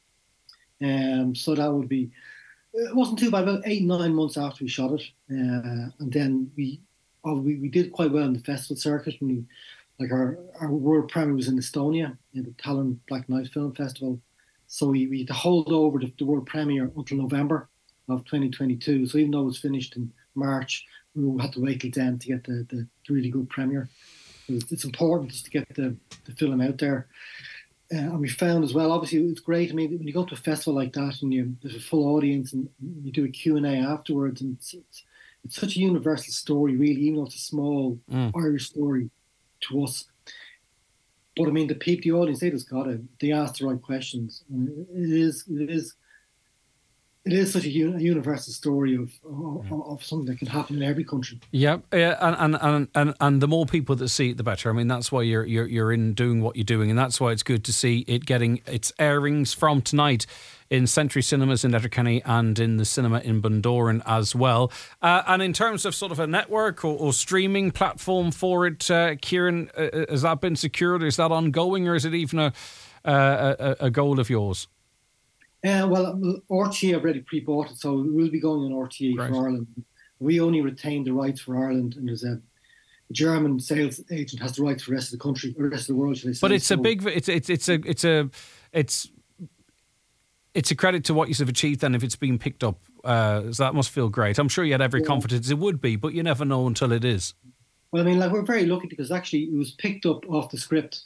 Um, so that would be, it wasn't too bad, about eight, nine months after we shot it. Uh, and then we, oh, we we did quite well in the festival circuit. When we, like our, our world premiere was in Estonia, in the Tallinn Black Night Film Festival. So we, we had to hold over the, the world premiere until November of twenty twenty-two. So even though it was finished in March, we had to wait till then to get the, the, the really good premiere. It's, it's important just to get the, the film out there. Uh, and we found as well, obviously it's great. I mean, when you go to a festival like that and you there's a full audience and you do a Q and A afterwards, and it's, it's, it's such a universal story, really, even though it's a small mm. Irish story to us. But I mean, the people, the audience, they just got it. They ask the right questions. And it is, it is, it is such a, un- a universal story of, of of something that can happen in every country. Yeah, yeah, and and, and and the more people that see it, the better. I mean, that's why you're you're you're in doing what you're doing, and that's why it's good to see it getting its airings from tonight in Century Cinemas in Letterkenny and in the cinema in Bundoran as well. Uh, and in terms of sort of a network or, or streaming platform for it, uh, Kieran, uh, has that been secured? Is that ongoing, or is it even a a, a goal of yours? Uh, well, R T A already pre-bought it, so we'll be going on R T A right. for Ireland. We only retain the rights for Ireland, and there's a, a German sales agent has the rights for the rest of the country, or the rest of the world, should I say. But it's so, a big, it's it's it's a it's a it's it's a credit to what you have achieved. Then, if it's been picked up, uh, so that must feel great. I'm sure you had every yeah. confidence it would be, but you never know until it is. Well, I mean, like we're very lucky because actually it was picked up off the script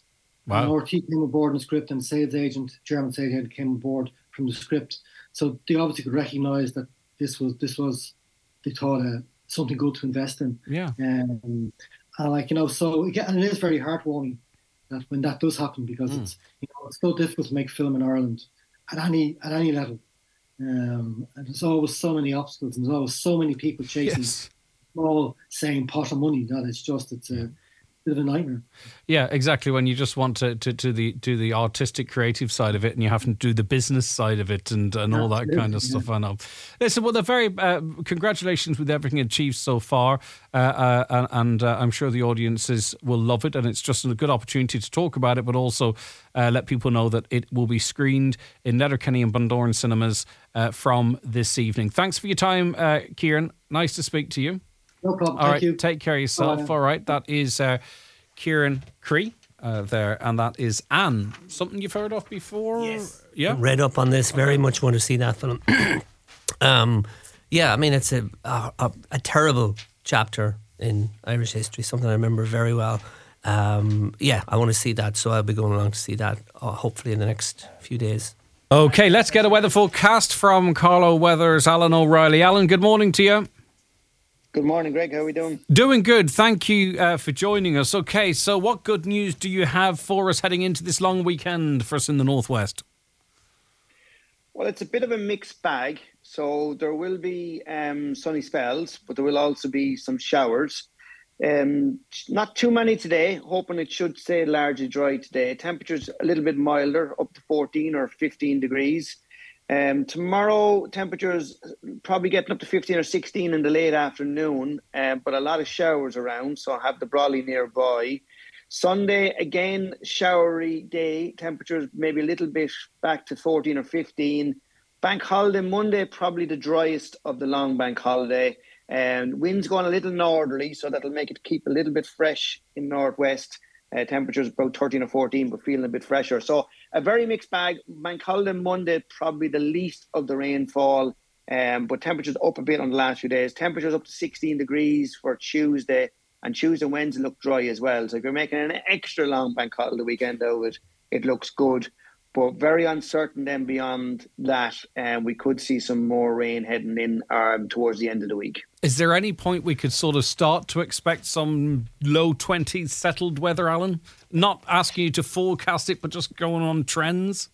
Wow. And R T came aboard in the script, and sales agent, German sales agent, came aboard from the script. So they obviously could recognise that this was this was they thought uh, something good to invest in. Yeah. Um, and like you know, so again, and it is very heartwarming that when that does happen, because mm. it's you know it's so difficult to make film in Ireland at any at any level. Um, and there's always so many obstacles, and there's always so many people chasing yes. small, same pot of money that it's just it's a bit of a nightmare. Yeah, exactly. When you just want to, to, to the do the artistic, creative side of it, and you have to do the business side of it, and, and all that kind of yeah. stuff. I know. Listen, well, they're very uh, congratulations with everything achieved so far, uh, uh, and, and uh, I'm sure the audiences will love it. And it's just a good opportunity to talk about it, but also uh, let people know that it will be screened in Letterkenny and Bundoran cinemas uh, from this evening. Thanks for your time, uh, Kieran. Nice to speak to you. No problem. All Thank right, you. take care of yourself. Oh, yeah. All right, that is uh, Kieran Cree uh, there, and that is Anne. Something you've heard of before? Yes. Yeah. Read up on this. Very okay. much want to see that film. um, yeah, I mean, it's a, a a terrible chapter in Irish history. Something I remember very well. Um, yeah, I want to see that, so I'll be going along to see that. Uh, hopefully in the next few days. Okay, let's get a weather forecast from Carlo Weather's Alan O'Reilly. Alan, good morning to you. Good morning, Greg. How are we doing? Doing good. Thank you uh, for joining us. Okay, so what good news do you have for us heading into this long weekend for us in the Northwest? Well, it's a bit of a mixed bag. So there will be um, sunny spells, but there will also be some showers. Um, not too many today, hoping it should stay largely dry today. Temperatures a little bit milder, up to fourteen or fifteen degrees. Um, tomorrow, temperatures probably getting up to fifteen or sixteen in the late afternoon, um, but a lot of showers around, so I have the brolly nearby. Sunday, again, showery day, temperatures maybe a little bit back to fourteen or fifteen. Bank holiday Monday, probably the driest of the long bank holiday. And winds going a little northerly, so that'll make it keep a little bit fresh in northwest. Uh, temperatures about thirteen or fourteen, but feeling a bit fresher. So a very mixed bag. Bank holiday Monday, probably the least of the rainfall, um, but temperatures up a bit on the last few days. Temperatures up to sixteen degrees for Tuesday, and Tuesday and Wednesday look dry as well. So if you're making an extra long bank holiday weekend out of it, it looks good. But very uncertain then beyond that, and um, we could see some more rain heading in um, towards the end of the week. Is there any point we could sort of start to expect some low twenties settled weather, Alan? Not asking you to forecast it, but just going on trends?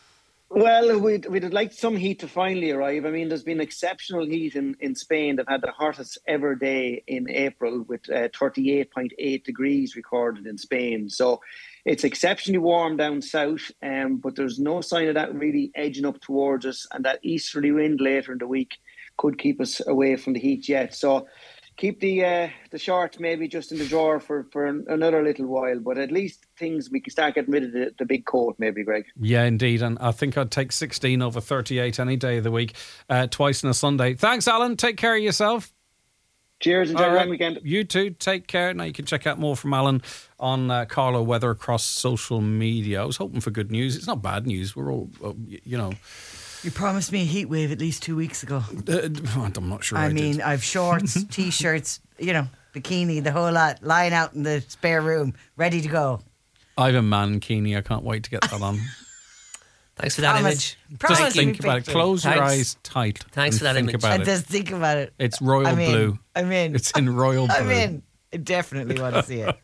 Well, we'd, we'd like some heat to finally arrive. I mean, there's been exceptional heat in, in Spain. They've had the hottest ever day in April with uh, thirty-eight point eight degrees recorded in Spain. So it's exceptionally warm down south, um, but there's no sign of that really edging up towards us. And that easterly wind later in the week could keep us away from the heat yet. So keep the uh, the shorts maybe just in the drawer for, for another little while, but at least things we can start getting rid of the, the big coat maybe, Greg. Yeah, indeed. And I think I'd take sixteen over thirty-eight any day of the week, uh, twice on a Sunday. Thanks, Alan. Take care of yourself. Cheers. Enjoy the long weekend. You too. Take care. Now you can check out more from Alan on uh, Carlo Weather across social media. I was hoping for good news. It's not bad news. We're all, uh, you know... You promised me a heat wave at least two weeks ago. Uh, I'm not sure I, I mean, did. I've shorts, T-shirts, you know, bikini, the whole lot, lying out in the spare room, ready to go. I have a mankini. I can't wait to get that on. Thanks for that Promise. image. Promise Just think about it. Close Thanks. your eyes tight. Thanks and for that think image. About And it. just think about it. It's royal I'm in. blue. I'm in. It's in royal blue. I'm in. I definitely want to see it.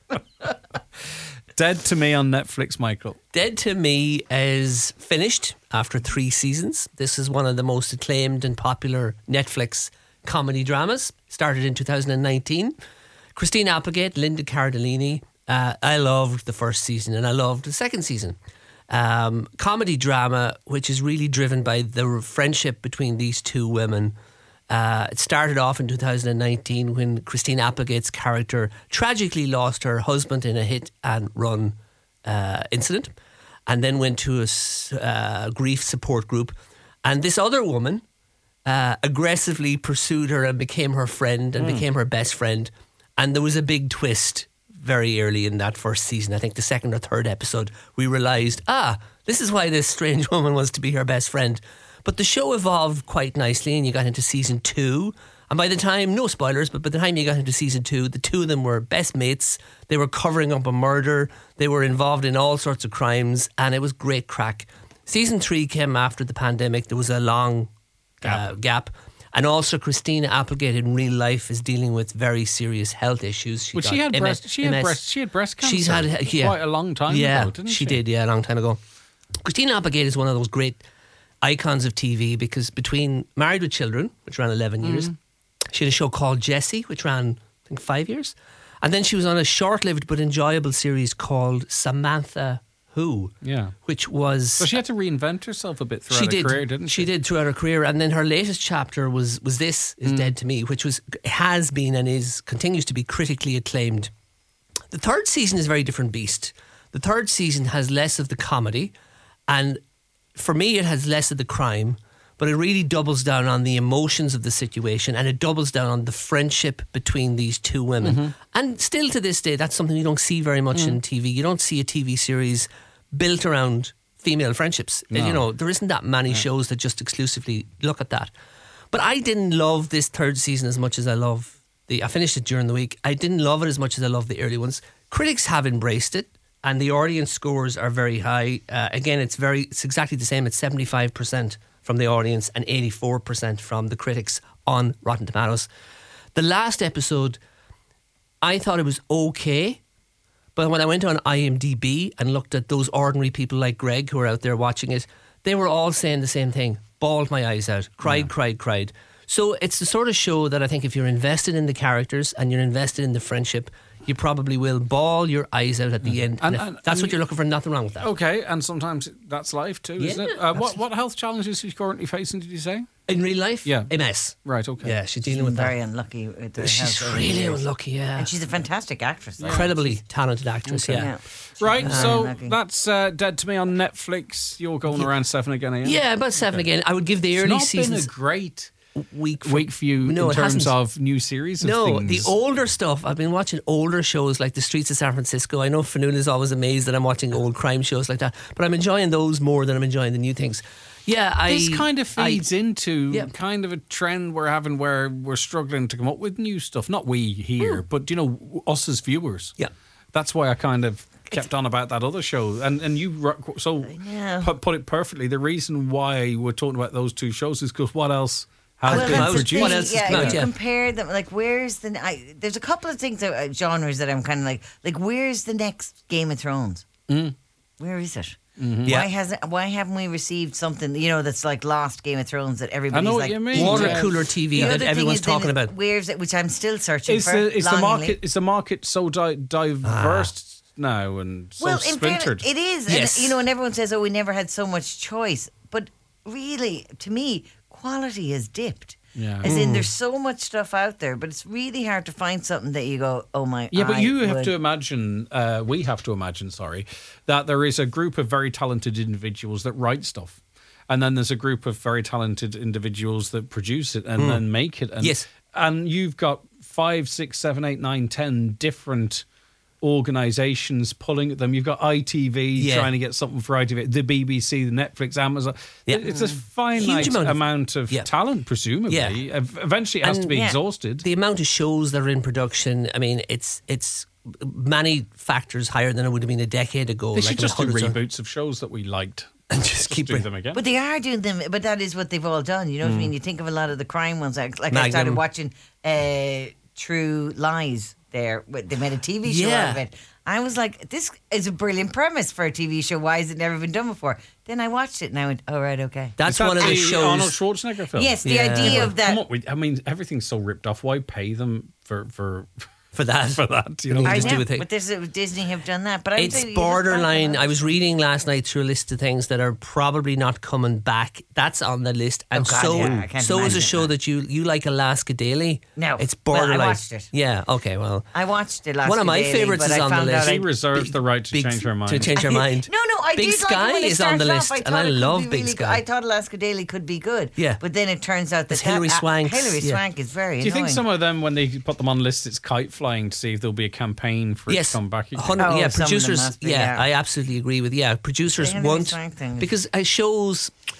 Dead to Me on Netflix, Michael. Dead to Me is finished after three seasons. This is one of the most acclaimed and popular Netflix comedy dramas. Started in two thousand nineteen. Christine Applegate, Linda Cardellini. Uh, I loved the first season and I loved the second season. Um, comedy drama, which is really driven by the friendship between these two women. Uh, it started off in two thousand nineteen when Christine Applegate's character tragically lost her husband in a hit and run uh, incident, and then went to a uh, grief support group. And this other woman uh, aggressively pursued her and became her friend and mm. became her best friend. And there was a big twist very early in that first season. I think the second or third episode, we realised, ah, this is why this strange woman was to be her best friend. But the show evolved quite nicely, and you got into season two. And by the time, no spoilers, but by the time you got into season two, the two of them were best mates. They were covering up a murder. They were involved in all sorts of crimes, and it was great crack. Season three came after the pandemic. There was a long uh, gap. And also, Christina Applegate in real life is dealing with very serious health issues. Well, she had M S, breast. She had breast. She had breast cancer. She's had yeah, quite a long time yeah, ago, didn't she? She did, yeah, a long time ago. Christina Applegate is one of those great icons of T V because between Married with Children, which ran eleven years, Mm. she had a show called Jessie, which ran, I think, five years. And then she was on a short-lived but enjoyable series called Samantha Who, Yeah. which was... So she had to reinvent herself a bit throughout she her did, career, didn't she? She did throughout her career. And then her latest chapter was was This Is Mm. Dead to Me, which was has been and is continues to be critically acclaimed. The third season is a very different beast. The third season has less of the comedy, and for me it has less of the crime, but it really doubles down on the emotions of the situation, and it doubles down on the friendship between these two women. Mm-hmm. And still to this day, that's something you don't see very much Mm. in T V. You don't see a T V series built around female friendships. No. You know, there isn't that many shows that just exclusively look at that. But I didn't love this third season as much as I love the... I finished it during the week. I didn't love it as much as I love the early ones. Critics have embraced it, and the audience scores are very high. Uh, again, it's very it's exactly the same. It's seventy-five percent from the audience and eighty-four percent from the critics on Rotten Tomatoes. The last episode, I thought it was okay, but when I went on I M D B and looked at those ordinary people like Greg who are out there watching it, they were all saying the same thing. Bawled my eyes out. Cried, cried, cried. So it's the sort of show that I think if you're invested in the characters and you're invested in the friendship, you probably will bawl your eyes out at the end. And- And, if and- that's and what you're looking for. Nothing wrong with that. Okay, and sometimes that's life too, isn't it? Yeah, Uh, what what health challenges is she currently facing? Did you say? In real life, Yeah. M S. Right. Okay. Yeah, she's dealing She's with very that. unlucky with the She's health over the really years. unlucky, yeah. And she's a fantastic actress. though. Incredibly talented actress, yeah. Yeah. Right. She's So very lucky. that's uh, Dead to Me on Netflix. You're going around seven again, are you? Yeah, about seven again. I would give the It's early not seasons been a great week for, week for you No, in it terms hasn't. of new series. Of No, things. the older stuff. I've been watching older shows like The Streets of San Francisco. I know Fanula is always amazed that I'm watching old crime shows like that, but I'm enjoying those more than I'm enjoying the new things. Yeah, I. This kind of I- feeds into Yeah. kind of a trend we're having where we're struggling to come up with new stuff. Not we here, but you know, us as viewers. Yeah. That's why I kind of kept on about that other show, and and you ru- so Yeah. put, put it perfectly. The reason why we're talking about those two shows is because what else has Well, been that's the produced? What thing, else has yeah, come if out, you yeah. compare them, like where's the? I, there's a couple of things, uh, genres that I'm kind of like, like where's the next Game of Thrones? Mm. Where is it? Yeah. Why hasn't? Why haven't we received something? You know, that's like lost Game of Thrones that everybody's know what like you mean. Water Yeah. cooler T V The that other thing everyone's is then talking is about. Where's it? Which I'm still searching Is for. the is the longingly. market is the market so di- diverse now and so Well, in fairness, splintered? it is. Yes. And, you know, and everyone says, "Oh, we never had so much choice," but really, to me, quality has dipped. Yeah. As in, there's so much stuff out there, but it's really hard to find something that you go, "Oh my." Yeah, but I you have would- to imagine, uh, we have to imagine, sorry, that there is a group of very talented individuals that write stuff. And then there's a group of very talented individuals that produce it and then make it. And, Yes. And you've got five, six, seven, eight, nine, ten different organizations pulling at them. You've got I T V Yeah. trying to get something for I T V, the B B C, the Netflix, Amazon. Yeah. It's a finite Huge amount amount of, of- yeah. talent, presumably. Yeah. Ev- Eventually it has And- to be yeah. exhausted. The amount of shows that are in production, I mean, it's it's many factors higher than it would have been a decade ago. they like should just do hundreds of- reboots of shows that we liked. and just Just keep do it. them again. But they are doing them. But that is what they've all done. You know what I mean? You think of a lot of the crime ones. Like, like I started Magnum. watching uh, True Lies. There, But they made a T V show Yeah. out of it. I was like, this is a brilliant premise for a T V show. Why has it never been done before? Then I watched it and I went, oh, right, okay. That's Is that one of the the Arnold shows. Schwarzenegger film. Yes, the Yeah. idea of that. Come on, we, I mean, everything's so ripped off. Why pay them for for For that. for that? You I know, mean, I just know, do a thing. but this, Disney have done that. But I would It's say you just borderline. back I was them up. reading last night through a list of things that are probably not coming back. That's on the list, and Oh, God, so yeah, I can't so is a imagine show that. that you you like, Alaska Daily. No. it's Well, I borderline. watched it. Yeah. Okay. Well, I watched it last one of my Daily, favourites but is I on the found list. out she I- reserves the right to Big- change her mind. To change her mind. No, no, I Big did Sky like it when it is on the started list, off. I and thought I it could love be Big really Sky. Good. I thought Alaska Daily could be good. Yeah. But then it turns out that It's Hilary that, Swank. Hilary Yeah. Swank is very Do you think annoying. some of them, when they put them on lists, it's kite flying to see if there'll be a campaign for it yes, to come back? one hundred Oh, yeah, some of them producers. must be, yeah, yeah. I absolutely agree with. Yeah, producers The Hilary want Swank thing is- because it shows.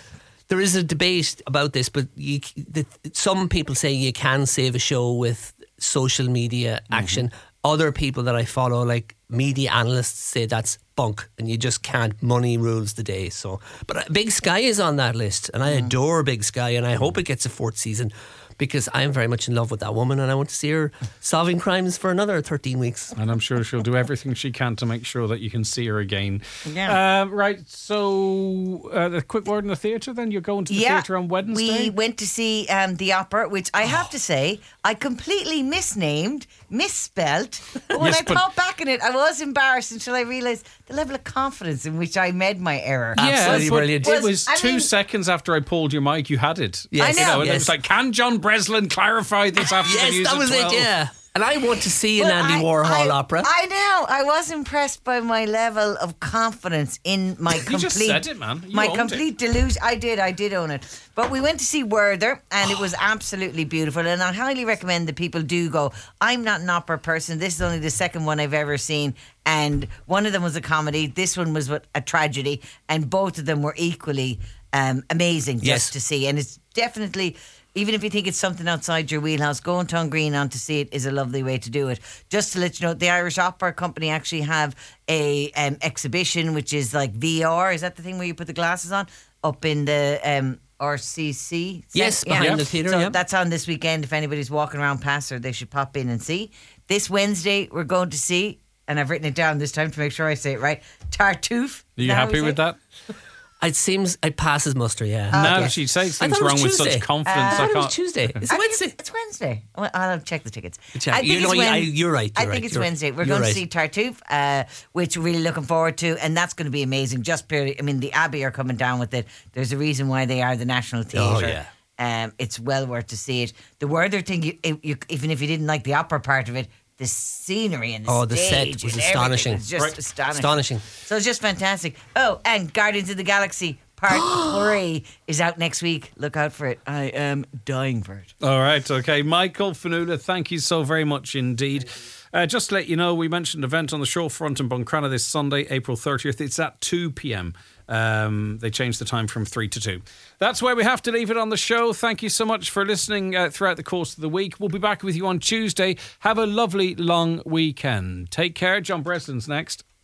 there is a debate about this, but you, the, some people say you can save a show with social media action. Mm-hmm. Other people that I follow, like media analysts, say that's bunk and you just can't. Money rules the day. So, but Big Sky is on that list, and I mm. adore Big Sky, and I hope it gets a fourth season, because I am very much in love with that woman, and I want to see her solving crimes for another thirteen weeks. And I'm sure she'll do everything she can to make sure that you can see her again. Yeah. Uh, right, so uh, a quick word in the theatre then. You're going to the yeah, theatre on Wednesday? We went to see um, the opera, which I have to say, I completely misnamed, misspelt. But when Yes, I but- thought back on it, I was embarrassed until I realised the level of confidence in which I made my error. Absolutely but brilliant. It Was- was I two mean- seconds after I pulled your mic, you had it. Yes. I know. You know, and it Yes. was like, can John Breslin clarify this after the Yes, news that at was twelve? it, yeah. And I want to see an But Andy I- Warhol I- opera. I know. I was impressed by my level of confidence in my complete. just said it, man. You my owned complete delusion. I did. I did own it. But we went to see Werther, and it was absolutely beautiful. And I highly recommend that people do go. I'm not an opera person. This is only the second one I've ever seen, and one of them was a comedy. This one was what- a tragedy, and both of them were equally um, amazing just Yes. to see. And it's definitely. Even if you think it's something outside your wheelhouse, going to Green on to see it is a lovely way to do it. Just to let you know, the Irish Opera Company actually have a um, exhibition which is like V R. Is that the thing where you put the glasses on? Up in the um, R C C? Yes, behind the theatre, So yeah. that's on this weekend. If anybody's walking around past there, they should pop in and see. This Wednesday, we're going to see, and I've written it down this time to make sure I say it right, Tartuffe. Are you happy with that? It seems it passes muster, yeah. now okay. that she says I things thought it was wrong with Tuesday. such confidence, I I thought it was can't. Tuesday. It's I think Wednesday. It's, it's Wednesday. Well, I'll check the tickets. Check. I think You know, it's you- Wed- I- you're right, I you're think right, it's you're- Wednesday. We're you're going right. to see Tartuffe, uh, which we're really looking forward to, and that's going to be amazing. Just purely, I mean, the Abbey are coming down with it. There's a reason why they are the National Theatre. Oh, yeah. Um, it's well worth to see it. The Werther thing, you, you, even if you didn't like the opera part of it, the scenery and the Oh, the set stage was and everything astonishing. was just Right. astonishing. Astonishing. So it's just fantastic. Oh, and Guardians of the Galaxy Part Three is out next week. Look out for it. I am dying for it. All right, okay. Michael Fanula, thank you so very much indeed. Uh, just to let you know, we mentioned an event on the showfront in Buncrana this Sunday, April thirtieth. It's at two p.m. Um, they changed the time from three to two. That's where we have to leave it on the show. Thank you so much for listening uh, throughout the course of the week. We'll be back with you on Tuesday. Have a lovely long weekend. Take care. John Breslin's next.